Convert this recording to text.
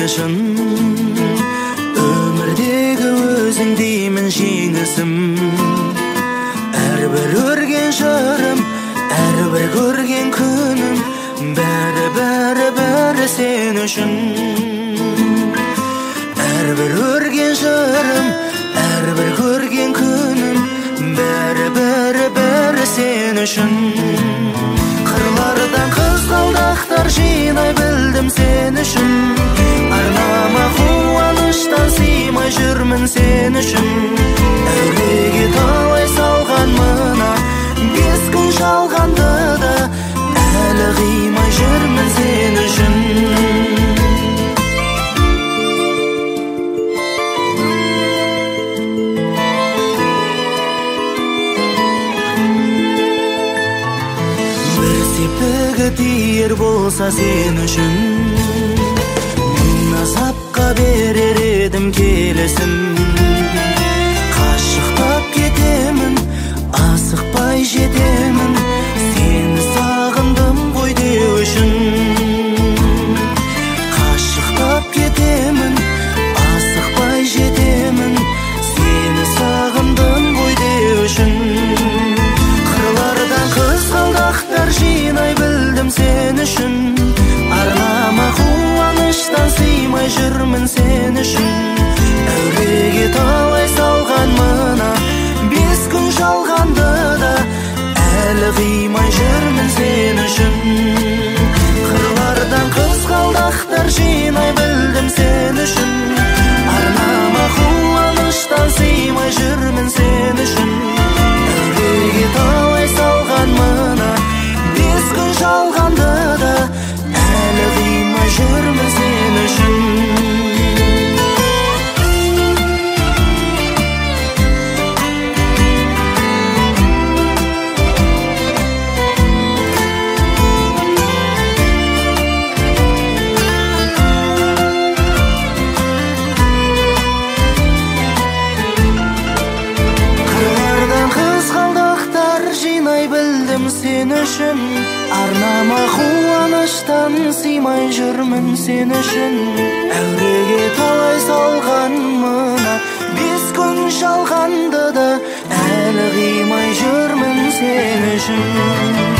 үшін. Өмірдегі өзің деймін жеңісім. Әрбір өрген жырым, әрбір көрген күнім, бәрі сен үшін. Әрбір өрген жырым, әрбір көрген күнім, бәрі сен үшін. Қырлардан қызғалдақтар жинай білдім сен үшін. Арнама қуаныштан сыймай жүрмін сен үшін. Әуреге талай салған мына 5 күн жалғанды да, әлі қимай жүрмін сен үшін. Септігі тиер болса сен үшін, мың азапқа берер едім келесім. Қашықтап кетемін, асықпай жетемін, сені сағындым ғой деу үшін. Қашықтап кетемін, асықпай жетемін, сені сағындым ғой деу үшін. Қырлардан қызғалдақтар жинай білдім сен үшін. Арнама қуаныштан сыймай жүрмін сен үшін. Әуреге талай салған мына 5 күн жалғанды да, әлі қимай жүрмін сен үшін. Қырлардан қызғалдақтар жинай білдім сен үшін. Арнама қуаныштан сыймай жүрмін сен үшін. Әуреге талай салған мына 5 күн жалғанды да, әлі қимай жүрмін сен үшін. Сен үшін, арнама қуаныштан сыймай жүрмін сен үшін. Әуреге талай салған мына 5 күн жалғанды да, әлі қимай жүрмін сен үшін.